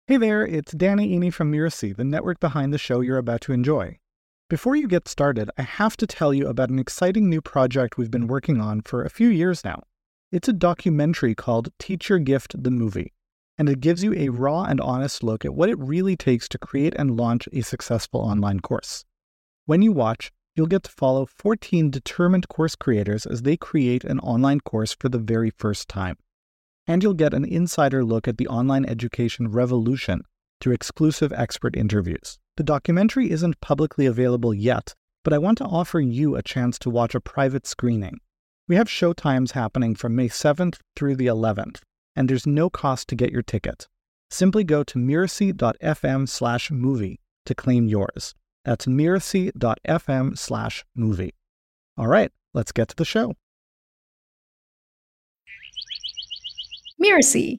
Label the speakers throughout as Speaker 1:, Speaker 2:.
Speaker 1: Hey there, it's Danny Iny from Mirasee, the network behind the show you're about to enjoy. Before you get started, I have to tell you about an exciting new project we've been working on for a few years now. It's a documentary called Teach Your Gift the Movie, and it gives you a raw and honest look at what it really takes to create and launch a successful online course. When you watch, you'll get to follow 14 determined course creators as they create an online course for the very first time. And you'll get an insider look at the online education revolution through exclusive expert interviews. The documentary isn't publicly available yet, but I want to offer you a chance to watch a private screening. We have showtimes happening from May 7th through the 11th, and there's no cost to get your ticket. Simply go to mirasee.fm/movie to claim yours. That's mirasee.fm/movie. All right, let's get to the show.
Speaker 2: Mirasee.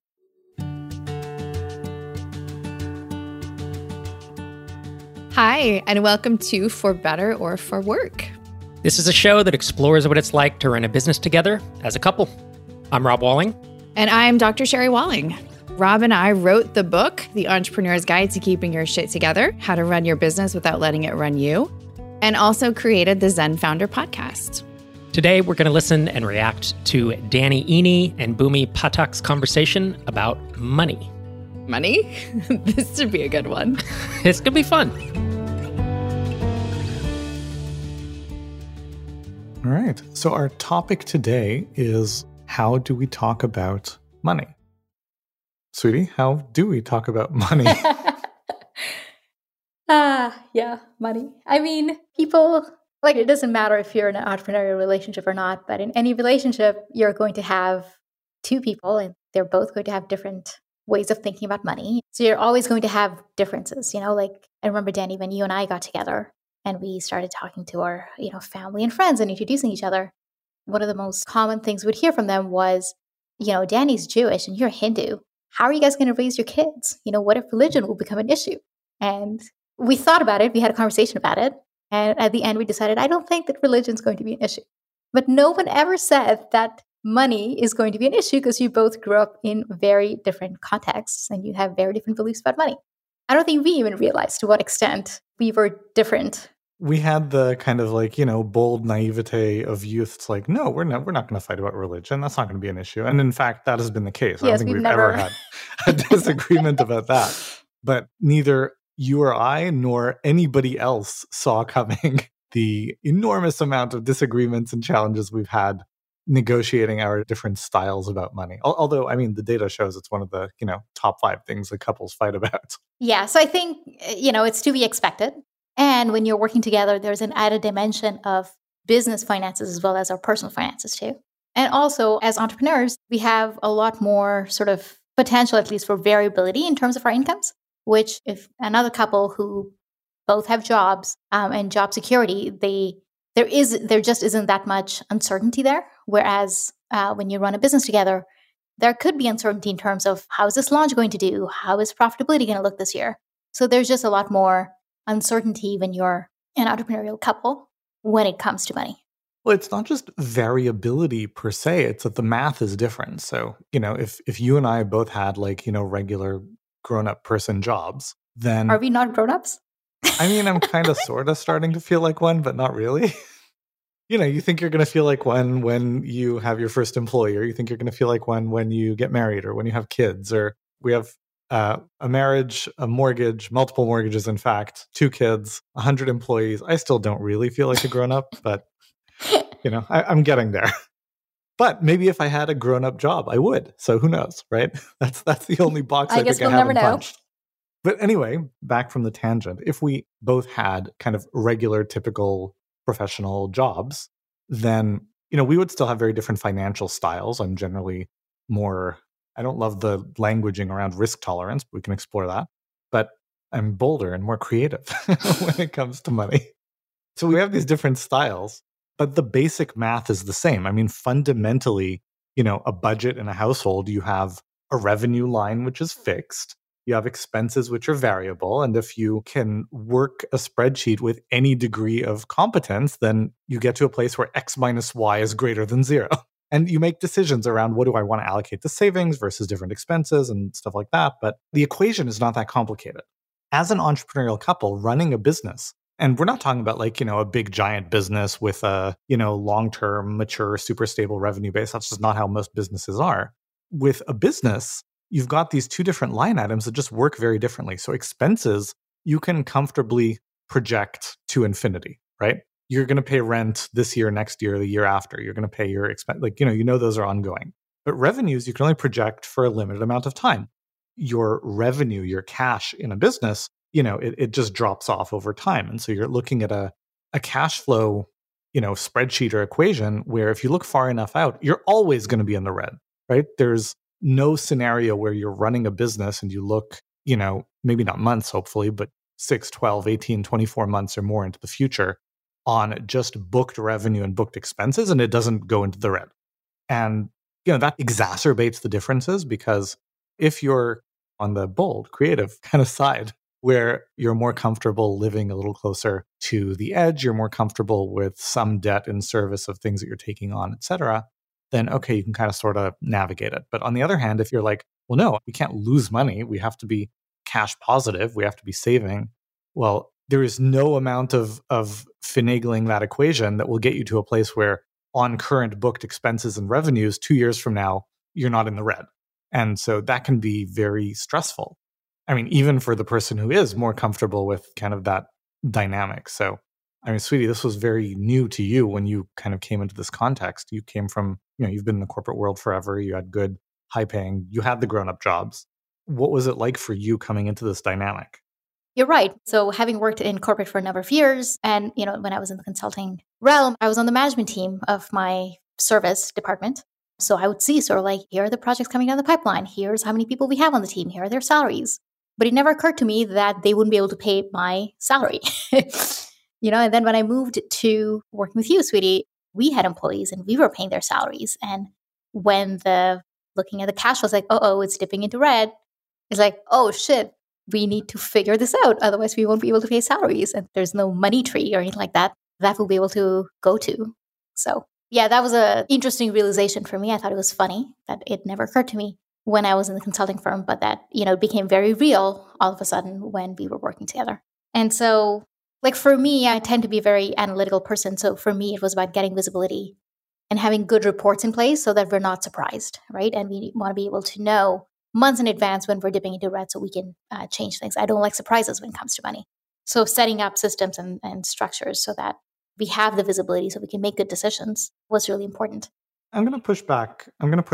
Speaker 2: Hi, and welcome to For Better or For Work.
Speaker 3: This is a show that explores what it's like to run a business together as a couple. I'm Rob Walling.
Speaker 2: And I'm Dr. Sherry Walling. Rob and I wrote the book, The Entrepreneur's Guide to Keeping Your Shit Together, How to Run Your Business Without Letting It Run You, and also created the Zen Founder podcast.
Speaker 3: Today, we're going to listen and react to Danny Iny and Bhumi Pathak's conversation about money.
Speaker 2: Money? This should be a good one.
Speaker 3: It's going to be fun.
Speaker 1: All right, so our topic today is how do we talk about money? Sweetie, how do we talk about money?
Speaker 4: Yeah, money. I mean, people, it doesn't matter if you're in an entrepreneurial relationship or not, but in any relationship, you're going to have two people and they're both going to have different ways of thinking about money. So you're always going to have differences, I remember, Danny, when you and I got together and we started talking to our, family and friends and introducing each other. One of the most common things we'd hear from them was, Danny's Jewish and you're Hindu. How are you guys going to raise your kids? What if religion will become an issue? And we thought about it. We had a conversation about it. And at the end, we decided, I don't think that religion is going to be an issue. But no one ever said that money is going to be an issue because you both grew up in very different contexts and you have very different beliefs about money. I don't think we even realized to what extent we were different.
Speaker 1: We had the kind of bold naivete of youth. It's like, no, we're not going to fight about religion. That's not going to be an issue. And in fact, that has been the case. I don't think we've ever had a disagreement about that. But neither you or I nor anybody else saw coming the enormous amount of disagreements and challenges we've had negotiating our different styles about money. Although, the data shows it's one of the, top 5 things that couples fight about.
Speaker 4: Yeah. So I think, it's to be expected. And when you're working together, there's an added dimension of business finances as well as our personal finances too. And also, as entrepreneurs, we have a lot more sort of potential, at least for variability in terms of our incomes, which if another couple who both have jobs and job security, there just isn't that much uncertainty there. Whereas when you run a business together, there could be uncertainty in terms of how is this launch going to do? How is profitability going to look this year? So there's just a lot more uncertainty when you're an entrepreneurial couple when it comes to money.
Speaker 1: Well, it's not just variability per se, it's that the math is different. So, if you and I both had regular grown-up person jobs, then...
Speaker 4: Are we not grown-ups?
Speaker 1: I'm kind of sort of starting to feel like one, but not really. You think you're going to feel like one when you have your first employee, or you think you're going to feel like one when you get married or when you have kids, or we have a marriage, a mortgage, multiple mortgages, in fact, 2 kids, 100 employees. I still don't really feel like a grown-up, but, I'm getting there. But maybe if I had a grown-up job, I would. So who knows, right? That's the only box I
Speaker 4: guess
Speaker 1: think
Speaker 4: we'll
Speaker 1: I haven't
Speaker 4: never know.
Speaker 1: punched. But anyway, back from the tangent, if we both had kind of regular, typical professional jobs, then, we would still have very different financial styles. I'm generally more... I don't love the languaging around risk tolerance, but we can explore that. But I'm bolder and more creative when it comes to money. So we have these different styles, but the basic math is the same. Fundamentally, a budget in a household, you have a revenue line, which is fixed. You have expenses, which are variable. And if you can work a spreadsheet with any degree of competence, then you get to a place where X minus Y is greater than 0. And you make decisions around what do I want to allocate to savings versus different expenses and stuff like that. But the equation is not that complicated. As an entrepreneurial couple running a business, and we're not talking about like, a big giant business with a, long-term, mature, super stable revenue base. That's just not how most businesses are. With a business, you've got these two different line items that just work very differently. So expenses, you can comfortably project to infinity, right? You're going to pay rent this year, next year, the year after. You're going to pay your expense. Those are ongoing. But revenues, you can only project for a limited amount of time. Your revenue, your cash in a business, it just drops off over time. And so you're looking at a cash flow, spreadsheet or equation where if you look far enough out, you're always going to be in the red, right? There's no scenario where you're running a business and you look, maybe not months, hopefully, but 6, 12, 18, 24 months or more into the future on just booked revenue and booked expenses, and it doesn't go into the red. And, that exacerbates the differences, because if you're on the bold, creative kind of side, where you're more comfortable living a little closer to the edge, you're more comfortable with some debt in service of things that you're taking on, et cetera, then okay, you can kind of sort of navigate it. But on the other hand, if you're like, well, no, we can't lose money, we have to be cash positive, we have to be saving, well, there is no amount of finagling that equation that will get you to a place where on current booked expenses and revenues, 2 years from now, you're not in the red. And so that can be very stressful. I mean, even for the person who is more comfortable with kind of that dynamic. So, I mean, sweetie, this was very new to you when you kind of came into this context. You came from, you've been in the corporate world forever. You had good, high paying, you had the grown-up jobs. What was it like for you coming into this dynamic?
Speaker 4: You're right. So having worked in corporate for a number of years, and when I was in the consulting realm, I was on the management team of my service department. So I would see sort of like, here are the projects coming down the pipeline. Here's how many people we have on the team. Here are their salaries. But it never occurred to me that they wouldn't be able to pay my salary. And then when I moved to working with you, sweetie, we had employees and we were paying their salaries. And when looking at the cash flow was like, it's dipping into red, it's like, oh shit, we need to figure this out. Otherwise, we won't be able to pay salaries. And there's no money tree or anything like that we'll be able to go to. So yeah, that was an interesting realization for me. I thought it was funny that it never occurred to me when I was in the consulting firm, but that, it became very real all of a sudden when we were working together. And so, like for me, I tend to be a very analytical person. So for me, it was about getting visibility and having good reports in place so that we're not surprised, right? And we want to be able to know months in advance when we're dipping into red so we can change things. I don't like surprises when it comes to money. So setting up systems and structures so that we have the visibility so we can make good decisions was really important.
Speaker 1: I'm going to push back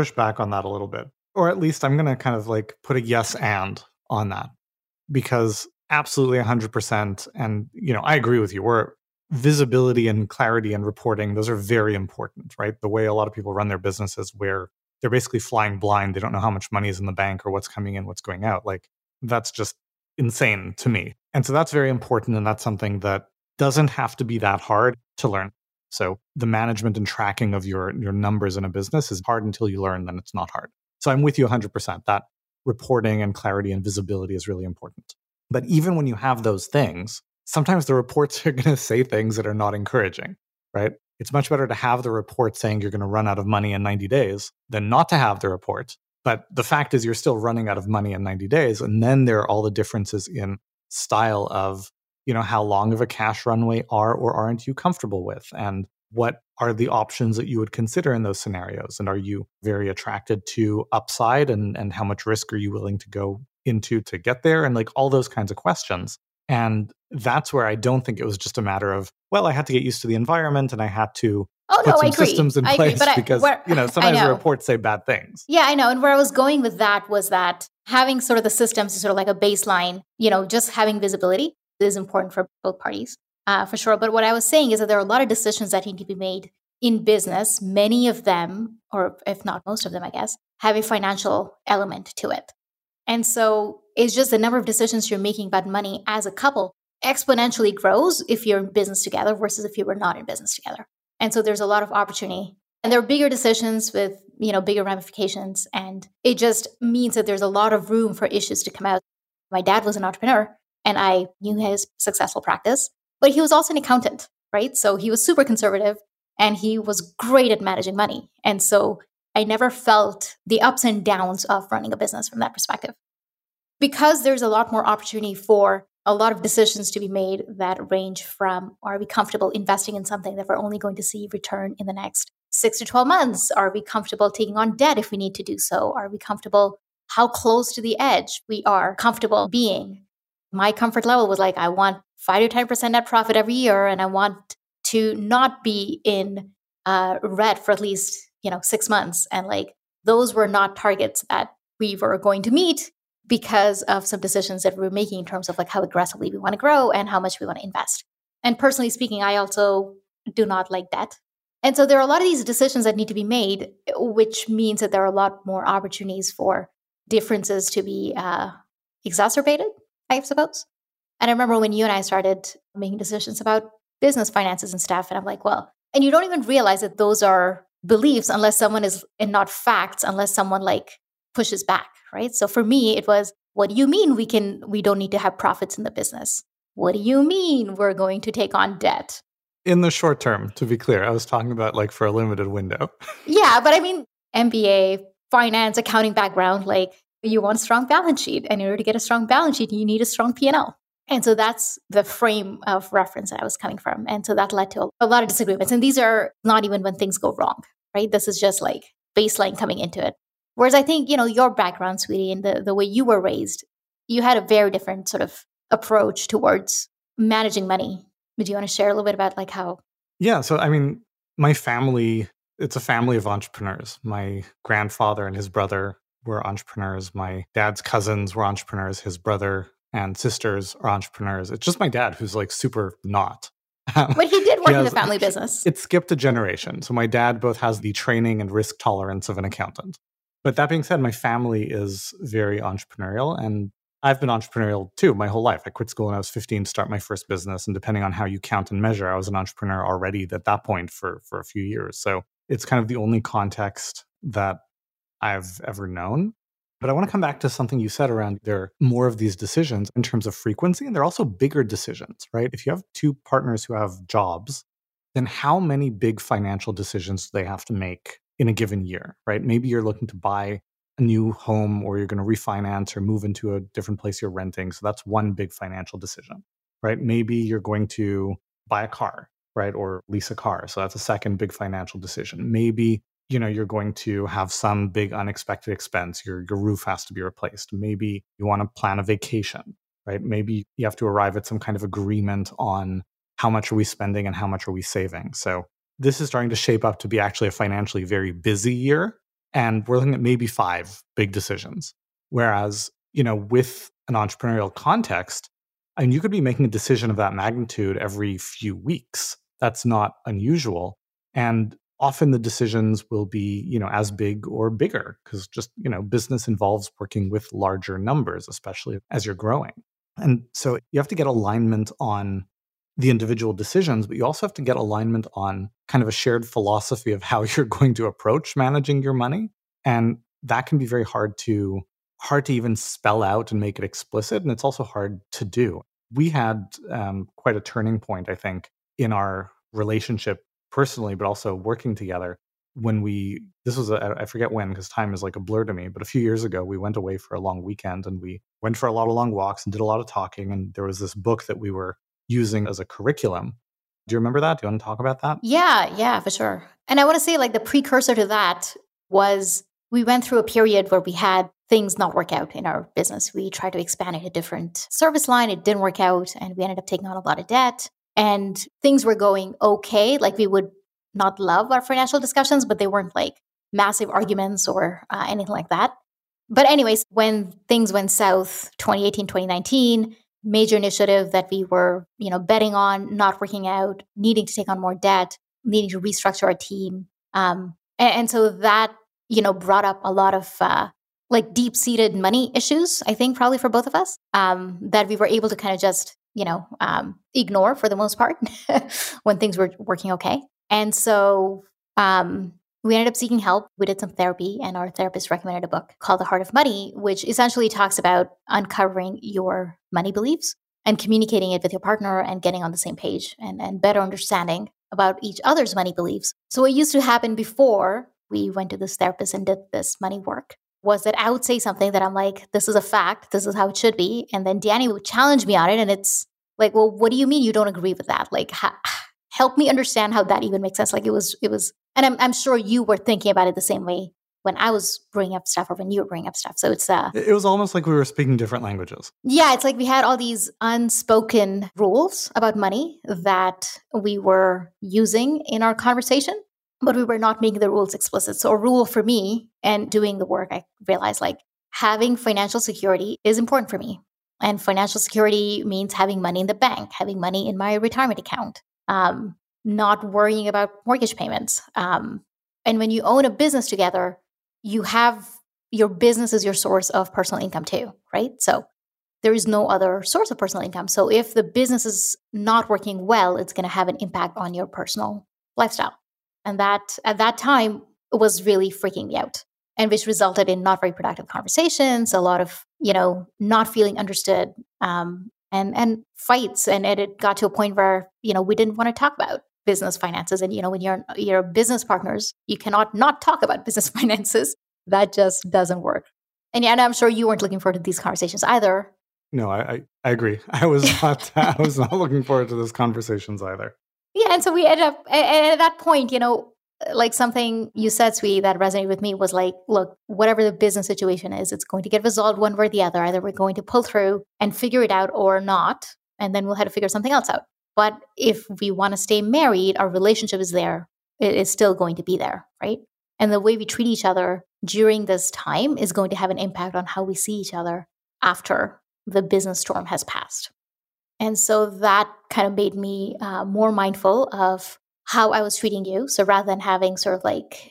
Speaker 1: on that a little bit. Or at least I'm going to kind of like put a yes and on that. Because absolutely 100%. And, I agree with you. We're visibility and clarity and reporting, those are very important, right? The way a lot of people run their businesses where they're basically flying blind. They don't know how much money is in the bank or what's coming in, what's going out. Like, that's just insane to me. And so that's very important. And that's something that doesn't have to be that hard to learn. So the management and tracking of your numbers in a business is hard until you learn, then it's not hard. So I'm with you 100%. That reporting and clarity and visibility is really important. But even when you have those things, sometimes the reports are going to say things that are not encouraging, right? It's much better to have the report saying you're going to run out of money in 90 days than not to have the report. But the fact is you're still running out of money in 90 days. And then there are all the differences in style of, how long of a cash runway are or aren't you comfortable with? And what are the options that you would consider in those scenarios? And are you very attracted to upside and how much risk are you willing to go into to get there? And like all those kinds of questions. And that's where I don't think it was just a matter of, well, I had to get used to the environment and I had to put some systems in place because, sometimes the reports say bad things.
Speaker 4: Yeah, I know. And where I was going with that was that having sort of the systems is sort of like a baseline, just having visibility is important for both parties, for sure. But what I was saying is that there are a lot of decisions that need to be made in business. Many of them, or if not most of them, I guess, have a financial element to it. And so it's just the number of decisions you're making about money as a couple exponentially grows if you're in business together versus if you were not in business together. And so there's a lot of opportunity. And there are bigger decisions with, bigger ramifications. And it just means that there's a lot of room for issues to come out. My dad was an entrepreneur and I knew his successful practice, but he was also an accountant, right? So he was super conservative and he was great at managing money. And so I never felt the ups and downs of running a business from that perspective. Because there's a lot more opportunity for a lot of decisions to be made that range from, are we comfortable investing in something that we're only going to see return in the next 6 to 12 months? Are we comfortable taking on debt if we need to do so? Are we comfortable how close to the edge we are comfortable being? My comfort level was like, I want 5 to 10% net profit every year, and I want to not be in red for at least 6 months. And like those were not targets that we were going to meet because of some decisions that we were making in terms of like how aggressively we want to grow and how much we want to invest. And personally speaking, I also do not like debt. And so there are a lot of these decisions that need to be made, which means that there are a lot more opportunities for differences to be exacerbated, I suppose. And I remember when you and I started making decisions about business finances and stuff, and I'm like, well, and you don't even realize that those are beliefs unless someone is, and not facts, unless someone like pushes back, right? So for me, it was, what do you mean we don't need to have profits in the business? What do you mean we're going to take on debt?
Speaker 1: In the short term, to be clear, I was talking about like for a limited window.
Speaker 4: Yeah, but I mean, MBA, finance, accounting background, like you want a strong balance sheet. And in order to get a strong balance sheet, you need a strong P&L. And so that's the frame of reference that I was coming from. And so that led to a lot of disagreements. And these are not even when things go wrong, right? This is just like baseline coming into it. Whereas I think, your background, sweetie, and the way you were raised, you had a very different sort of approach towards managing money. Do you want to share a little bit about like how?
Speaker 1: Yeah. So, I mean, my family, it's a family of entrepreneurs. My grandfather and his brother were entrepreneurs. My dad's cousins were entrepreneurs. His brother and sisters are entrepreneurs. It's just my dad who's like super not.
Speaker 4: But he did work in the family business.
Speaker 1: It skipped a generation. So my dad both has the training and risk tolerance of an accountant. But that being said, my family is very entrepreneurial, and I've been entrepreneurial too my whole life. I quit school when I was 15 to start my first business. And depending on how you count and measure, I was an entrepreneur already at that point for a few years. So it's kind of the only context that I've ever known. But I want to come back to something you said around there are more of these decisions in terms of frequency, and they're also bigger decisions, right? If you have two partners who have jobs, then how many big financial decisions do they have to make in a given year, right? Maybe you're looking to buy a new home, or you're going to refinance or move into a different place you're renting. So that's one big financial decision, right? Maybe you're going to buy a car, right? Or lease a car. So that's a second big financial decision. Maybe you're going to have some big unexpected expense. Your roof has to be replaced. Maybe you want to plan a vacation, right? Maybe you have to arrive at some kind of agreement on how much are we spending and how much are we saving. So this is starting to shape up to be actually a financially very busy year. And we're looking at maybe 5 big decisions. Whereas, with an entrepreneurial context, you could be making a decision of that magnitude every few weeks. That's not unusual. And often the decisions will be, as big or bigger because just, business involves working with larger numbers, especially as you're growing. And so you have to get alignment on the individual decisions, but you also have to get alignment on kind of a shared philosophy of how you're going to approach managing your money. And that can be very hard to even spell out and make it explicit. And it's also hard to do. We had quite a turning point, I think, in our relationship personally, but also working together when I forget when, because time is like a blur to me, but a few years ago, we went away for a long weekend and we went for a lot of long walks and did a lot of talking. And there was this book that we were using as a curriculum. Do you remember that? Do you want to talk about that?
Speaker 4: Yeah, for sure. And I want to say like the precursor to that was we went through a period where we had things not work out in our business. We tried to expand in a different service line. It didn't work out. And we ended up taking on a lot of debt. And things were going okay. Like we would not love our financial discussions, but they weren't like massive arguments or anything like that. But anyways, when things went south, 2018, 2019, major initiative that we were, betting on, not working out, needing to take on more debt, needing to restructure our team. And so that, brought up a lot of like deep-seated money issues, I think probably for both of us, that we were able to kind of just, ignore for the most part when things were working okay. And so we ended up seeking help. We did some therapy, and our therapist recommended a book called The Heart of Money, which essentially talks about uncovering your money beliefs and communicating it with your partner and getting on the same page and better understanding about each other's money beliefs. So what used to happen before we went to this therapist and did this money work was that I would say something that I'm like, this is a fact, this is how it should be. And then Danny would challenge me on it. And it's like, well, what do you mean you don't agree with that? Like, help me understand how that even makes sense. Like it was, and I'm sure you were thinking about it the same way when I was bringing up stuff or when you were bringing up stuff. So
Speaker 1: it was almost like we were speaking different languages.
Speaker 4: Yeah, it's like we had all these unspoken rules about money that we were using in our conversation, but we were not making the rules explicit. So a rule for me and doing the work, I realized like having financial security is important for me. And financial security means having money in the bank, having money in my retirement account, not worrying about mortgage payments. And when you own a business together, you have your business is your source of personal income too, right? So there is no other source of personal income. So if the business is not working well, it's going to have an impact on your personal lifestyle. And that at that time was really freaking me out, and which resulted in not very productive conversations, a lot of, not feeling understood, and fights. And it got to a point where, we didn't want to talk about business finances. And, when you're business partners, you cannot not talk about business finances. That just doesn't work. And I'm sure you weren't looking forward to these conversations either.
Speaker 1: No, I agree. I was not looking forward to those conversations either.
Speaker 4: Yeah. And so we ended up, and at that point, like something you said, Sweetie, that resonated with me was like, look, whatever the business situation is, it's going to get resolved one way or the other. Either we're going to pull through and figure it out or not, and then we'll have to figure something else out. But if we want to stay married, our relationship is there. It is still going to be there, right? And the way we treat each other during this time is going to have an impact on how we see each other after the business storm has passed. And so that kind of made me more mindful of how I was treating you. So rather than having sort of like,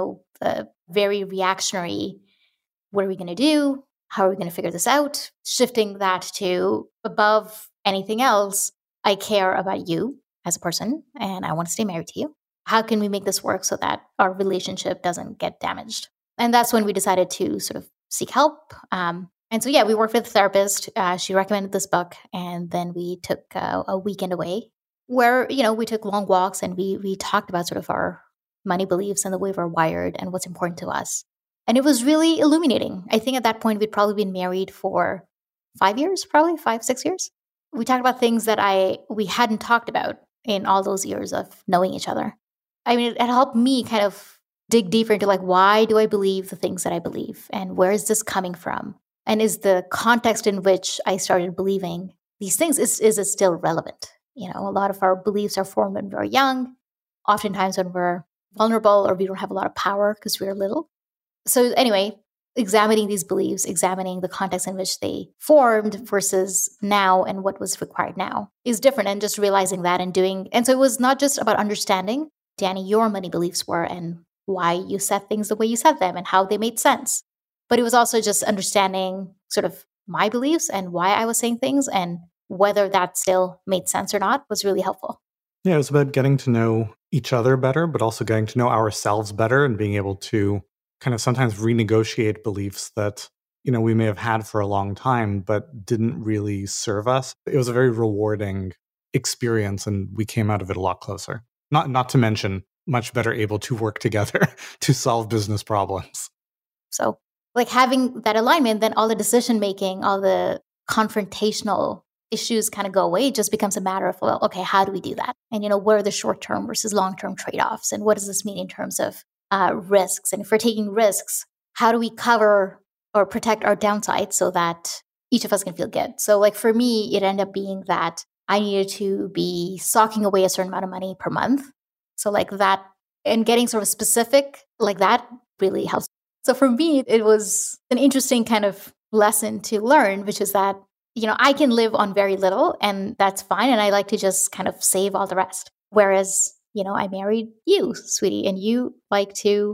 Speaker 4: the very reactionary, what are we going to do? How are we going to figure this out? Shifting that to above anything else, I care about you as a person and I want to stay married to you. How can we make this work so that our relationship doesn't get damaged? And that's when we decided to sort of seek help. And so, we worked with a therapist. She recommended this book. And then we took a weekend away where, we took long walks and we talked about sort of our money beliefs and the way we're wired and what's important to us. And it was really illuminating. I think at that point, we'd probably been married for 5 years, probably 5-6 years. We talked about things that we hadn't talked about in all those years of knowing each other. I mean, it helped me kind of dig deeper into like, why do I believe the things that I believe? And where is this coming from? And is the context in which I started believing these things, is it still relevant? A lot of our beliefs are formed when we're young, oftentimes when we're vulnerable or we don't have a lot of power because we're little. So anyway, examining these beliefs, examining the context in which they formed versus now and what was required now is different. And just realizing that and doing. And so it was not just about understanding, Danny, your money beliefs were and why you said things the way you said them and how they made sense. But it was also just understanding sort of my beliefs and why I was saying things and whether that still made sense or not was really helpful.
Speaker 1: Yeah, it was about getting to know each other better, but also getting to know ourselves better and being able to kind of sometimes renegotiate beliefs that, we may have had for a long time, but didn't really serve us. It was a very rewarding experience and we came out of it a lot closer. Not to mention much better able to work together to solve business problems. So
Speaker 4: like having that alignment, then all the decision making, all the confrontational issues kind of go away. It just becomes a matter of, well, okay, how do we do that? And, what are the short-term versus long-term trade-offs? And what does this mean in terms of risks? And if we're taking risks, how do we cover or protect our downside so that each of us can feel good? So like for me, it ended up being that I needed to be socking away a certain amount of money per month. So like that, and getting sort of specific like that really helps. So for me, it was an interesting kind of lesson to learn, which is that, I can live on very little and that's fine. And I like to just kind of save all the rest. Whereas, I married you, Sweetie, and you love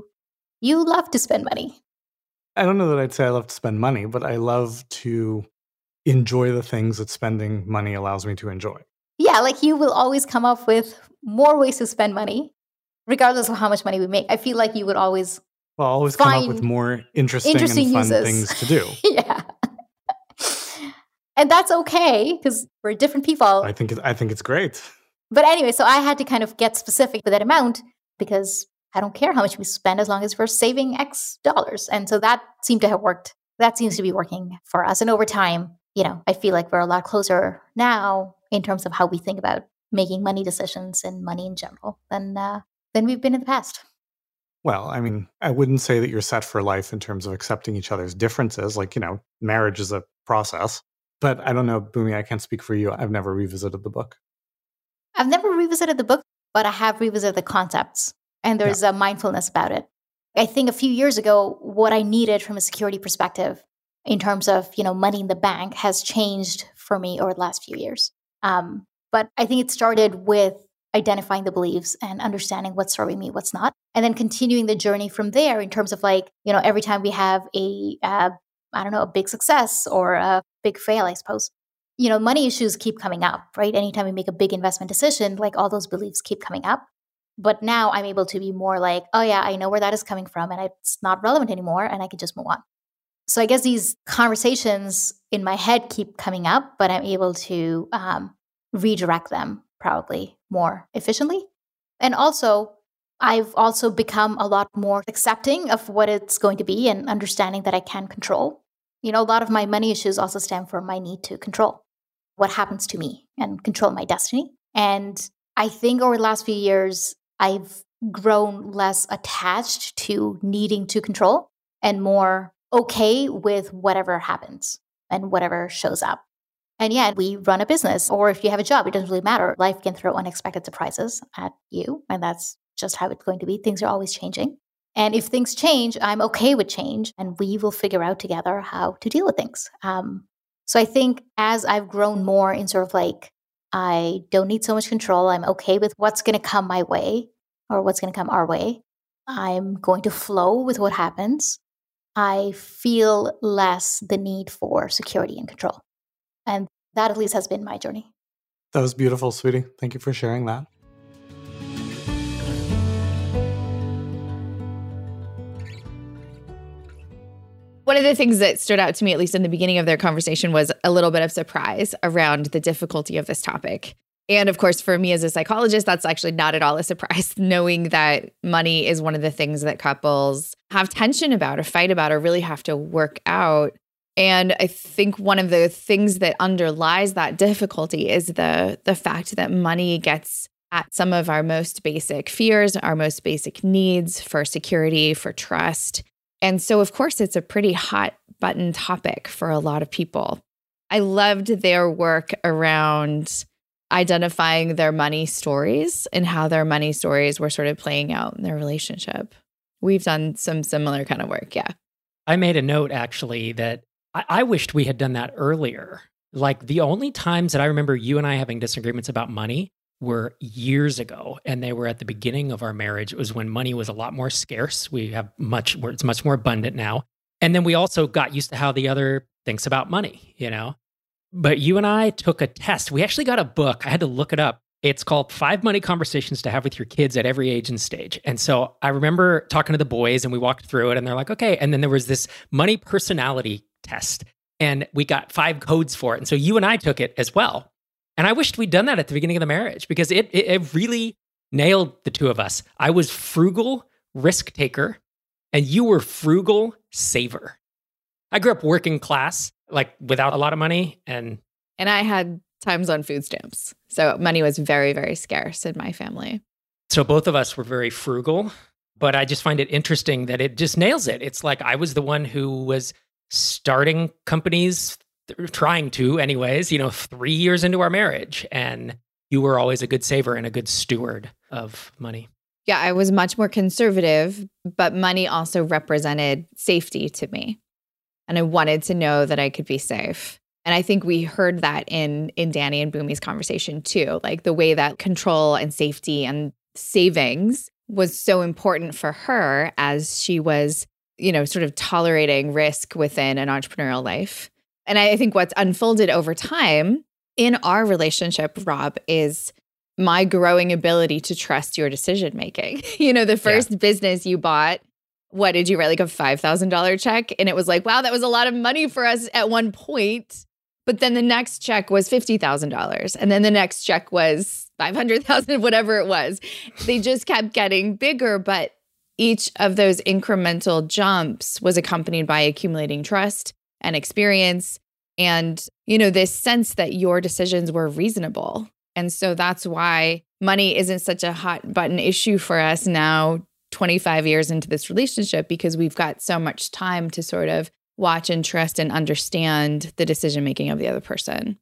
Speaker 4: to spend money.
Speaker 1: I don't know that I'd say I love to spend money, but I love to enjoy the things that spending money allows me to enjoy.
Speaker 4: Yeah, like you will always come up with more ways to spend money, regardless of how much money we make. I feel like you would always
Speaker 1: come up with more interesting and fun
Speaker 4: uses.
Speaker 1: Things to do.
Speaker 4: Yeah. And that's okay because we're different people.
Speaker 1: I think it's great.
Speaker 4: But anyway, so I had to kind of get specific with that amount because I don't care how much we spend as long as we're saving X dollars. And so that seemed to have worked. That seems to be working for us. And over time, I feel like we're a lot closer now in terms of how we think about making money decisions and money in general than we've been in the past.
Speaker 1: Well, I mean, I wouldn't say that you're set for life in terms of accepting each other's differences. Like, marriage is a process. But I don't know, Bhumi, I can't speak for you. I've never revisited the book.
Speaker 4: I've never revisited the book, but I have revisited the concepts. And there's a mindfulness about it. I think a few years ago, what I needed from a security perspective in terms of, money in the bank has changed for me over the last few years. But I think it started with identifying the beliefs and understanding what's serving me, what's not, and then continuing the journey from there in terms of every time we have a big success or a big fail, I suppose. Money issues keep coming up, right? Anytime we make a big investment decision, all those beliefs keep coming up. But now I'm able to be more like, oh yeah, I know where that is coming from and it's not relevant anymore and I can just move on. So I guess these conversations in my head keep coming up, but I'm able to redirect them probably more efficiently. And also, I've also become a lot more accepting of what it's going to be and understanding that I can control. A lot of my money issues also stem from my need to control what happens to me and control my destiny. And I think over the last few years, I've grown less attached to needing to control and more okay with whatever happens and whatever shows up. And yeah, we run a business, or if you have a job, it doesn't really matter. Life can throw unexpected surprises at you, and that's just how it's going to be. Things are always changing. And if things change, I'm okay with change, and we will figure out together how to deal with things. So I think as I've grown more in sort of I don't need so much control. I'm okay with what's going to come my way or what's going to come our way. I'm going to flow with what happens. I feel less the need for security and control. And that at least has been my journey.
Speaker 1: That was beautiful, sweetie. Thank you for sharing that.
Speaker 2: One of the things that stood out to me, at least in the beginning of their conversation, was a little bit of surprise around the difficulty of this topic. And of course, for me as a psychologist, that's actually not at all a surprise, knowing that money is one of the things that couples have tension about or fight about or really have to work out. And I think one of the things that underlies that difficulty is the fact that money gets at some of our most basic fears, our most basic needs for security, for trust. And so, of course, it's a pretty hot button topic for a lot of people. I loved their work around identifying their money stories and how their money stories were sort of playing out in their relationship. We've done some similar kind of work, yeah.
Speaker 3: I made a note, actually, that I wished we had done that earlier. The only times that I remember you and I having disagreements about money were years ago, and they were at the beginning of our marriage. It was when money was a lot more scarce. It's much more abundant now. And then we also got used to how the other thinks about money, But you and I took a test. We actually got a book. I had to look it up. It's called 5 Money Conversations to Have with Your Kids at Every Age and Stage. And so I remember talking to the boys and we walked through it and they're like, okay. And then there was this money personality test and we got 5 codes for it. And so you and I took it as well. And I wished we'd done that at the beginning of the marriage because it really nailed the two of us. I was frugal risk taker and you were frugal saver. I grew up working class, without a lot of money. And
Speaker 2: I had times on food stamps. So money was very, very scarce in my family.
Speaker 3: So both of us were very frugal, but I just find it interesting that it just nails it. It's like I was the one who was starting companies, trying to anyways, 3 years into our marriage. And you were always a good saver and a good steward of money.
Speaker 2: Yeah, I was much more conservative, but money also represented safety to me. And I wanted to know that I could be safe. And I think we heard that in Danny and Bhumi's conversation too, the way that control and safety and savings was so important for her as she was, sort of tolerating risk within an entrepreneurial life. And I think what's unfolded over time in our relationship, Rob, is my growing ability to trust your decision making. The first business you bought, what did you write, a $5,000 check? And it was wow, that was a lot of money for us at one point. But then the next check was $50,000. And then the next check was $500,000, whatever it was. They just kept getting bigger, but each of those incremental jumps was accompanied by accumulating trust and experience and, this sense that your decisions were reasonable. And so that's why money isn't such a hot button issue for us now, 25 years into this relationship, because we've got so much time to sort of watch and trust and understand the decision-making of the other person.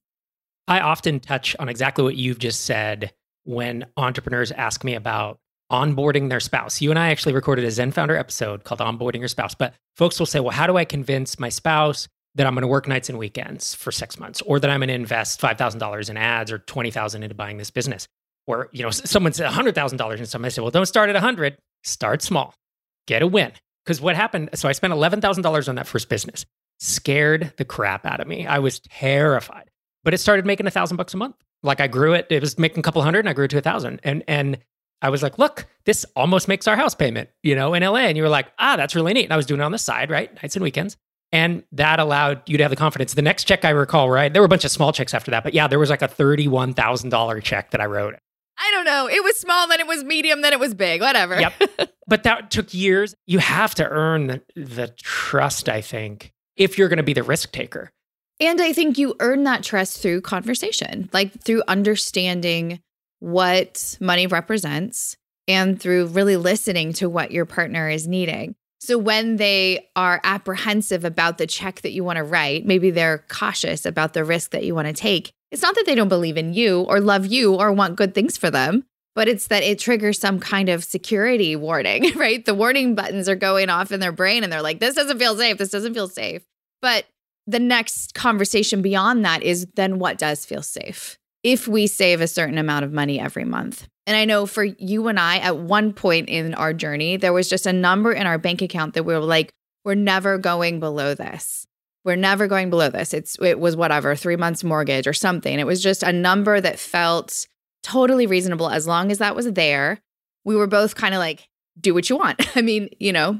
Speaker 3: I often touch on exactly what you've just said when entrepreneurs ask me about onboarding their spouse. You and I actually recorded a Zen Founder episode called Onboarding Your Spouse, but folks will say, well, how do I convince my spouse that I'm going to work nights and weekends for 6 months, or that I'm going to invest $5,000 in ads or $20,000 into buying this business? Or, someone said $100,000 and somebody said, well, don't start at 100, start small, get a win. Because what happened, so I spent $11,000 on that first business, scared the crap out of me. I was terrified, but it started making $1,000 a month. Like I grew it, it was making a couple hundred and I grew it to 1,000. And I was like, look, this almost makes our house payment, in LA. And you were like, that's really neat. And I was doing it on the side, right? Nights and weekends. And that allowed you to have the confidence. The next check I recall, right? There were a bunch of small checks after that, but yeah, there was like a $31,000 check that I wrote.
Speaker 2: I don't know. It was small, then it was medium, then it was big, whatever.
Speaker 3: Yep. But that took years. You have to earn the trust, I think, if you're going to be the risk taker.
Speaker 2: And I think you earn that trust through conversation, like through understanding what money represents and through really listening to what your partner is needing. So when they are apprehensive about the check that you want to write, maybe they're cautious about the risk that you want to take. It's not that they don't believe in you or love you or want good things for them, but it's that it triggers some kind of security warning, right? The warning buttons are going off in their brain and they're like, this doesn't feel safe. This doesn't feel safe. But the next conversation beyond that is then what does feel safe? If we save a certain amount of money every month. And I know for you and I, at one point in our journey, there was just a number in our bank account that we were like, we're never going below this. We're never going below this. It was whatever, 3 months mortgage or something. It was just a number that felt totally reasonable as long as that was there. We were both kind of like, do what you want. I mean,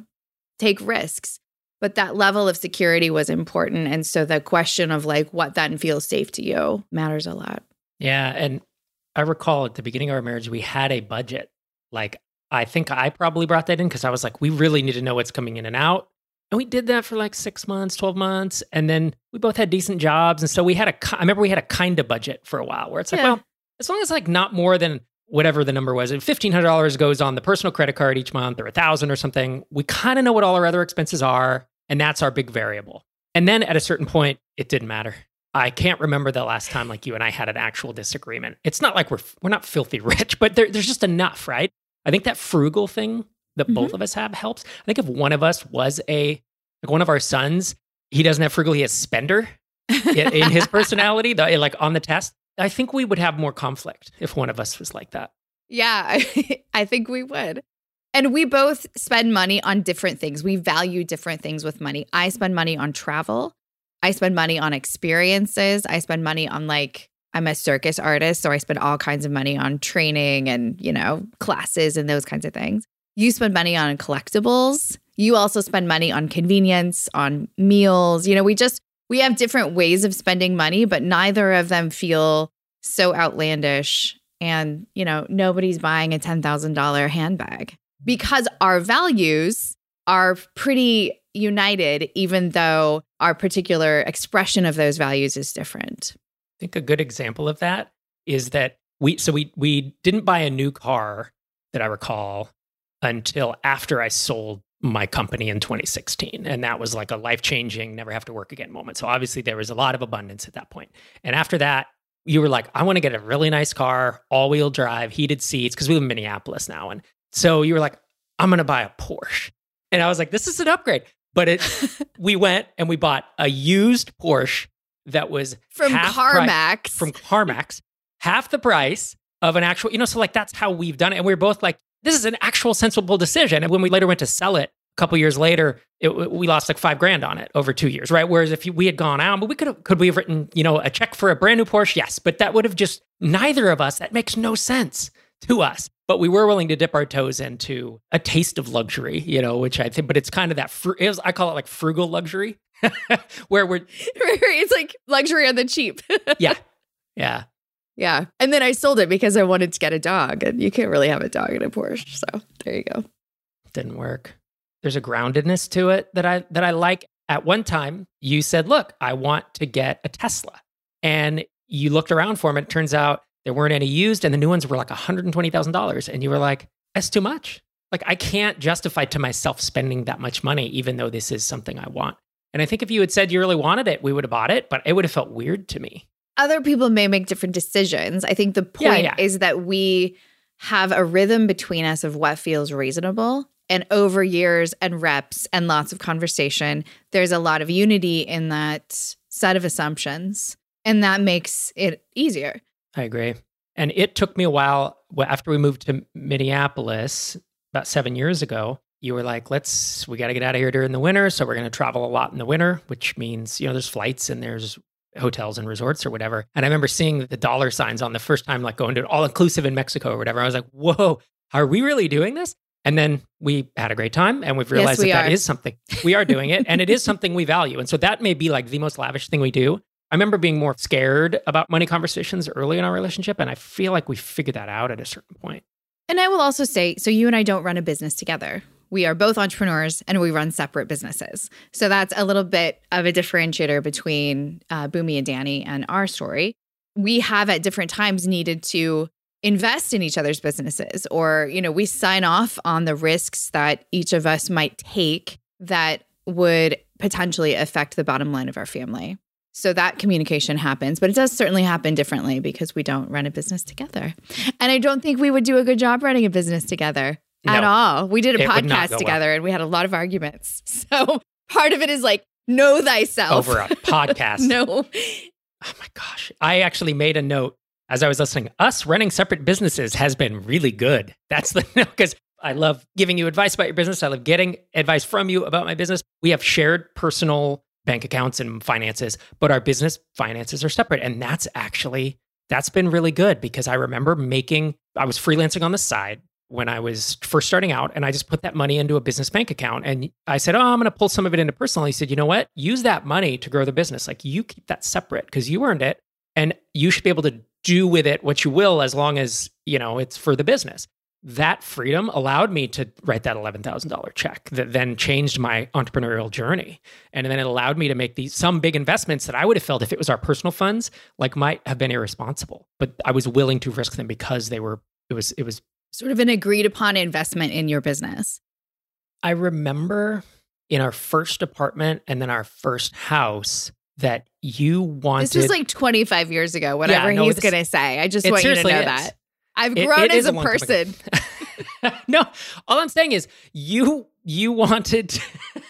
Speaker 2: take risks. But that level of security was important. And so the question of like what then feels safe to you matters a lot.
Speaker 3: Yeah. And I recall at the beginning of our marriage, we had a budget. Like, I think I probably brought that in because I was like, we really need to know what's coming in and out. And we did that for like 6 months, 12 months. And then we both had decent jobs. And so I remember we had a kind of budget for a while where it's like, well, as long as like not more than whatever the number was, $1,500 goes on the personal credit card each month or $1,000 or something, we kind of know what all our other expenses are. And that's our big variable. And then at a certain point, it didn't matter. I can't remember the last time like you and I had an actual disagreement. It's not like we're not filthy rich, but there's just enough, right? I think that frugal thing that both of us have helps. I think if one of us was one of our sons, he doesn't have frugal, he has spender in his personality, like on the test. I think we would have more conflict if one of us was like that.
Speaker 2: Yeah, I think we would. And we both spend money on different things. We value different things with money. I spend money on travel. I spend money on experiences. I spend money on I'm a circus artist, so I spend all kinds of money on training and, classes and those kinds of things. You spend money on collectibles. You also spend money on convenience, on meals. We have different ways of spending money, but neither of them feel so outlandish. And, nobody's buying a $10,000 handbag because our values are pretty united, even though our particular expression of those values is different.
Speaker 3: I think a good example of that is that we didn't buy a new car that I recall until after I sold my company in 2016. And that was like a life-changing, never have to work again moment. So obviously there was a lot of abundance at that point. And after that, you were like, I want to get a really nice car, all-wheel drive, heated seats, because we live in Minneapolis now. And so you were like, I'm going to buy a Porsche. And I was like, this is an upgrade. But we went and we bought a used Porsche that was
Speaker 2: from CarMax.
Speaker 3: From CarMax, half the price of an actual, so like that's how we've done it. And we were both like, this is an actual sensible decision. And when we later went to sell it, a couple years later, we lost like $5,000 on it over 2 years, right? Whereas if we had gone out, but could we have written, a check for a brand new Porsche? Yes, but that would have just, neither of us, that makes no sense to us. But we were willing to dip our toes into a taste of luxury, which I think, but it's kind of that, I call it like frugal luxury. Where we're
Speaker 2: It's like luxury on the cheap.
Speaker 3: yeah.
Speaker 2: Yeah. And then I sold it because I wanted to get a dog, and you can't really have a dog in a Porsche. So there you go.
Speaker 3: Didn't work. There's a groundedness to it that I like. At one time, you said, look, I want to get a Tesla. And you looked around for them, and it turns out there weren't any used, and the new ones were like $120,000. And you were like, that's too much. Like, I can't justify to myself spending that much money, even though this is something I want. And I think if you had said you really wanted it, we would have bought it, but it would have felt weird to me.
Speaker 2: Other people may make different decisions. I think the point is that we have a rhythm between us of what feels reasonable. And over years and reps and lots of conversation, there's a lot of unity in that set of assumptions. And that makes it easier.
Speaker 3: I agree. And it took me a while. After we moved to Minneapolis about 7 years ago, you were like, we got to get out of here during the winter. So we're going to travel a lot in the winter, which means, there's flights and there's hotels and resorts or whatever. And I remember seeing the dollar signs on the first time, like going to all-inclusive in Mexico or whatever. I was like, whoa, are we really doing this? And then we had a great time, and we've realized that is something. We are doing it, and it is something we value. And so that may be like the most lavish thing we do. I remember being more scared about money conversations early in our relationship, and I feel like we figured that out at a certain point.
Speaker 2: And I will also say, so you and I don't run a business together. We are both entrepreneurs, and we run separate businesses. So that's a little bit of a differentiator between Boomy and Danny and our story. We have at different times needed to invest in each other's businesses, or, we sign off on the risks that each of us might take that would potentially affect the bottom line of our family. So that communication happens, but it does certainly happen differently because we don't run a business together. And I don't think we would do a good job running a business together at all. We did a podcast together and we had a lot of arguments. So part of it is like, know thyself.
Speaker 3: Over a podcast.
Speaker 2: No.
Speaker 3: Oh my gosh. I actually made a note as I was listening. Us running separate businesses has been really good. That's the note, because I love giving you advice about your business. I love getting advice from you about my business. We have shared personal bank accounts and finances, but our business finances are separate. And that's been really good, because I remember I was freelancing on the side when I was first starting out, and I just put that money into a business bank account. And I said, I'm going to pull some of it into personal. He said, you know what? Use that money to grow the business. Like, you keep that separate because you earned it, and you should be able to do with it what you will, as long as, it's for the business. That freedom allowed me to write that $11,000 check that then changed my entrepreneurial journey. And then it allowed me to make some big investments that I would have felt, if it was our personal funds, like might have been irresponsible. But I was willing to risk them because it was
Speaker 2: sort of an agreed upon investment in your business.
Speaker 3: I remember in our first apartment and then our first house that you wanted.
Speaker 2: This was like 25 years ago, whatever he's going to say. I just want you to know that. I've grown as a person.
Speaker 3: No, all I'm saying is you wanted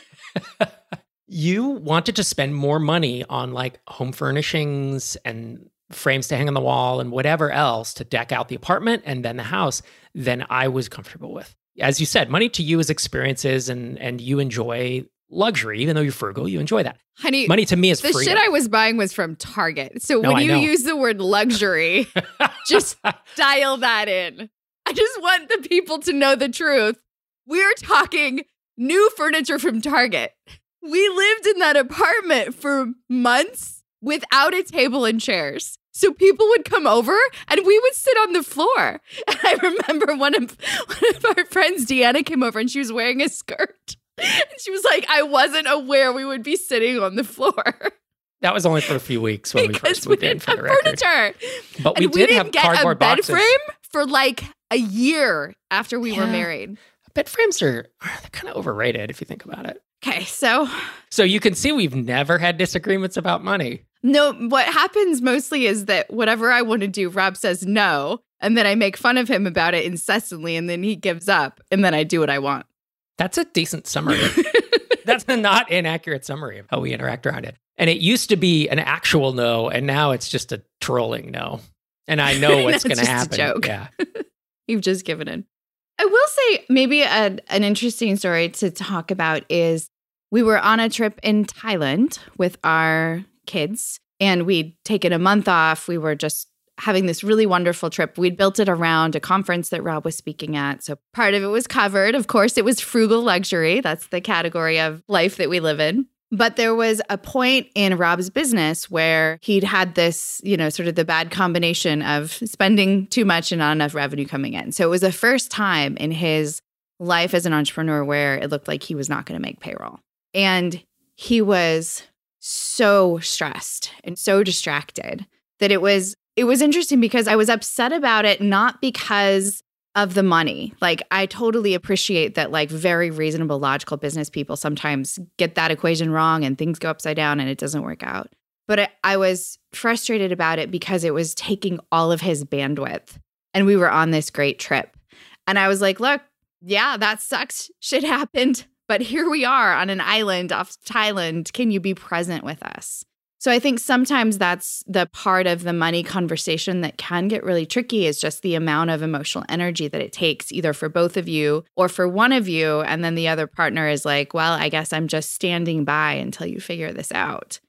Speaker 3: to spend more money on like home furnishings and frames to hang on the wall and whatever else to deck out the apartment and then the house than I was comfortable with. As you said, money to you is experiences, and you enjoy luxury. Even though you're frugal, you enjoy that.
Speaker 2: Honey,
Speaker 3: money to me is
Speaker 2: the
Speaker 3: freedom.
Speaker 2: shit I was buying was from Target. So when you use the word luxury, just dial that in. I just want the people to know the truth. We're talking new furniture from Target. We lived in that apartment for months without a table and chairs. So people would come over and we would sit on the floor. And I remember one of our friends, Deanna, came over and she was wearing a skirt. And she was like, I wasn't aware we would be sitting on the floor.
Speaker 3: That was only for a few weeks when we first moved in, for the record.
Speaker 2: Furniture.
Speaker 3: But we did have cardboard boxes.
Speaker 2: We didn't get a bed frame for like a year after we were married.
Speaker 3: Bed frames they're kind of overrated if you think about it.
Speaker 2: Okay, so
Speaker 3: you can see we've never had disagreements about money.
Speaker 2: No, what happens mostly is that whatever I want to do, Rob says no, and then I make fun of him about it incessantly, and then he gives up, and then I do what I want.
Speaker 3: That's a decent summary. That's a not inaccurate summary of how we interact around it. And it used to be an actual no, and now it's just a trolling no. And I know what's going to happen.
Speaker 2: A joke.
Speaker 3: Yeah.
Speaker 2: You've just given in. I will say maybe an interesting story to talk about is we were on a trip in Thailand with our kids, and we'd taken a month off. We were just having this really wonderful trip. We'd built it around a conference that Rob was speaking at. So part of it was covered. Of course, it was frugal luxury. That's the category of life that we live in. But there was a point in Rob's business where he'd had this, sort of the bad combination of spending too much and not enough revenue coming in. So it was the first time in his life as an entrepreneur where it looked like he was not going to make payroll. And he was so stressed and so distracted that it was interesting because I was upset about it, not because of the money. Like, I totally appreciate that, like, very reasonable, logical business people sometimes get that equation wrong and things go upside down and it doesn't work out. But I was frustrated about it because it was taking all of his bandwidth and we were on this great trip. And I was like, look, yeah, that sucks. Shit happened. But here we are on an island off Thailand. Can you be present with us? So I think sometimes that's the part of the money conversation that can get really tricky, is just the amount of emotional energy that it takes either for both of you or for one of you. And then the other partner is like, well, I guess I'm just standing by until you figure this out,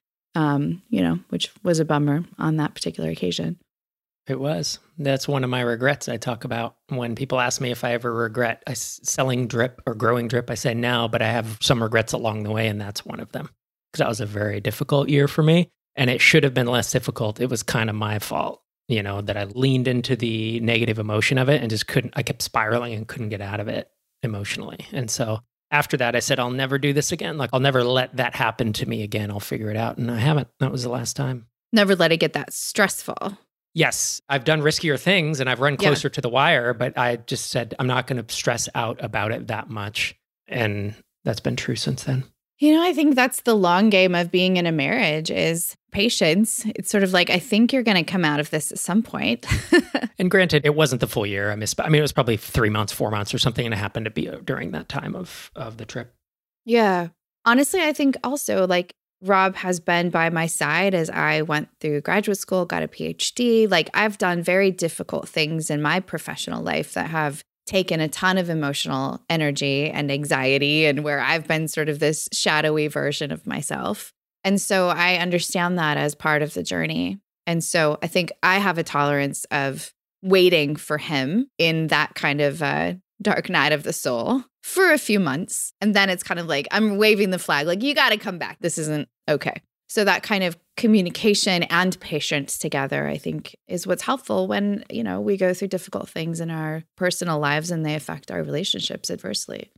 Speaker 2: which was a bummer on that particular occasion.
Speaker 3: It was. That's one of my regrets I talk about when people ask me if I ever regret selling drip or growing drip. I say no, but I have some regrets along the way, and that's one of them. Because that was a very difficult year for me, and it should have been less difficult. It was kind of my fault, that I leaned into the negative emotion of it and just I kept spiraling and couldn't get out of it emotionally. And so after that, I said, I'll never do this again. Like, I'll never let that happen to me again. I'll figure it out. And I haven't. That was the last time.
Speaker 2: Never let it get that stressful.
Speaker 3: Yes, I've done riskier things and I've run closer to the wire, but I just said, I'm not going to stress out about it that much. And that's been true since then.
Speaker 2: I think that's the long game of being in a marriage is patience. It's sort of like, I think you're going to come out of this at some point.
Speaker 3: And granted, it wasn't the full year. It was probably 3 months, 4 months or something. And it happened to be during that time of the trip.
Speaker 2: Yeah. Honestly, I think also like Rob has been by my side as I went through graduate school, got a PhD. Like, I've done very difficult things in my professional life that have taken a ton of emotional energy and anxiety, and where I've been sort of this shadowy version of myself. And so I understand that as part of the journey. And so I think I have a tolerance of waiting for him in that kind of dark night of the soul for a few months. And then it's kind of like, I'm waving the flag, like, you got to come back. This isn't okay. So that kind of communication and patience together, I think, is what's helpful when, we go through difficult things in our personal lives and they affect our relationships adversely.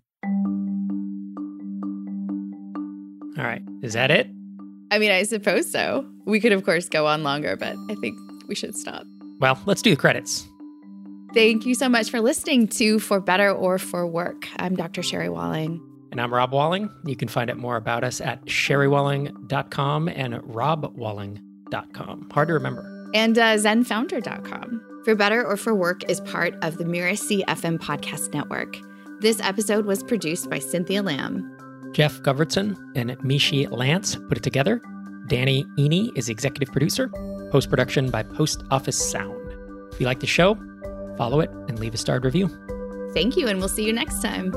Speaker 3: All right. Is that it?
Speaker 2: I mean, I suppose so. We could, of course, go on longer, but I think we should stop.
Speaker 3: Well, let's do the credits.
Speaker 2: Thank you so much for listening to For Better or For Work. I'm Dr. Sherry Walling.
Speaker 3: And I'm Rob Walling. You can find out more about us at sherrywalling.com and robwalling.com. Hard to remember.
Speaker 2: And zenfounder.com. For Better or For Work is part of the Mirasee FM podcast network. This episode was produced by Cynthia Lamb.
Speaker 3: Jeff Govertson and Mishi Lance put it together. Danny Iny is executive producer. Post-production by Post Office Sound. If you like the show, follow it and leave a starred review.
Speaker 2: Thank you, and we'll see you next time.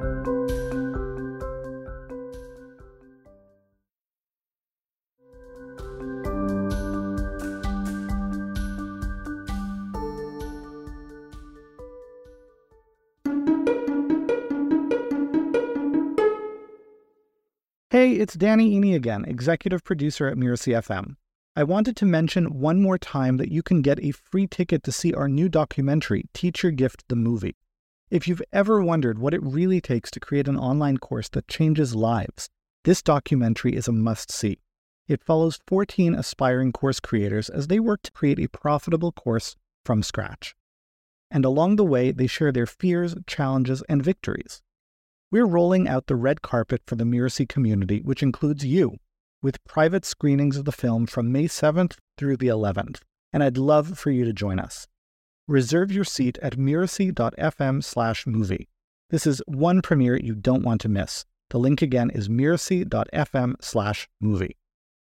Speaker 1: Hey, it's Danny Iny again, executive producer at Mirasee FM. I wanted to mention one more time that you can get a free ticket to see our new documentary, Teach Your Gift the Movie. If you've ever wondered what it really takes to create an online course that changes lives, this documentary is a must-see. It follows 14 aspiring course creators as they work to create a profitable course from scratch. And along the way, they share their fears, challenges, and victories. We're rolling out the red carpet for the Mirasee community, which includes you, with private screenings of the film from May 7th through the 11th, and I'd love for you to join us. Reserve your seat at mirasee.fm/movie. This is one premiere you don't want to miss. The link again is mirasee.fm/movie.